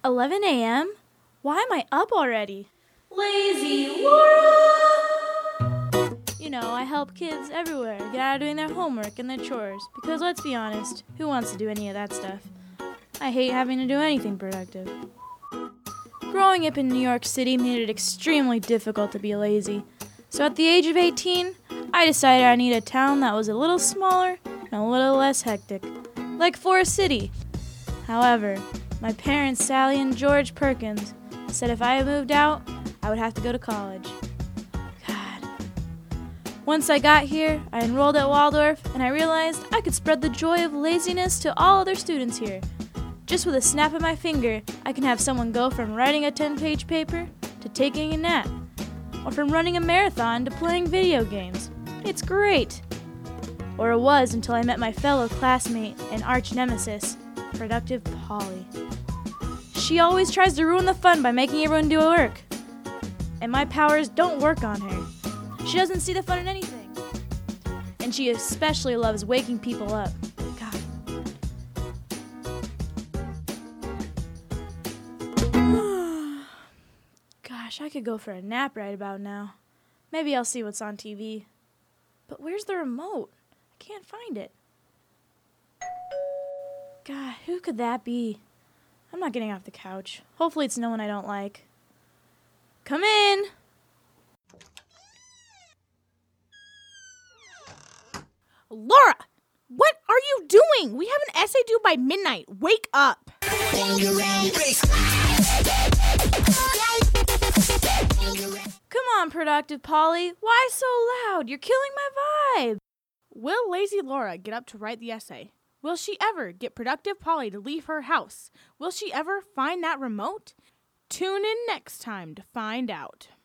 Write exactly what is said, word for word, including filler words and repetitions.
eleven a.m.? Why am I up already? Lazy Laura! You know, I help kids everywhere get out of doing their homework and their chores, because let's be honest, who wants to do any of that stuff? I hate having to do anything productive. Growing up in New York City made it extremely difficult to be lazy. So at the age of eighteen, I decided I needed a town that was a little smaller and a little less hectic, like Forest City. However, my parents, Sally and George Perkins, said if I moved out, I would have to go to college. God. Once I got here, I enrolled at Waldorf, and I realized I could spread the joy of laziness to all other students here. Just with a snap of my finger, I can have someone go from writing a ten-page paper to taking a nap, or from running a marathon to playing video games. It's great. Or it was until I met my fellow classmate and arch nemesis, Productive Polly. She always tries to ruin the fun by making everyone do work. And my powers don't work on her. She doesn't see the fun in anything. And she especially loves waking people up. God. Gosh, I could go for a nap right about now. Maybe I'll see what's on T V. But where's the remote? I can't find it. God, who could that be? I'm not getting off the couch. Hopefully it's no one I don't like. Come in! Laura! What are you doing? We have an essay due by midnight. Wake up! Come on, Productive Polly. Why so loud? You're killing my vibe. Will lazy Laura get up to write the essay? Will she ever get Productive Polly to leave her house? Will she ever find that remote? Tune in next time to find out.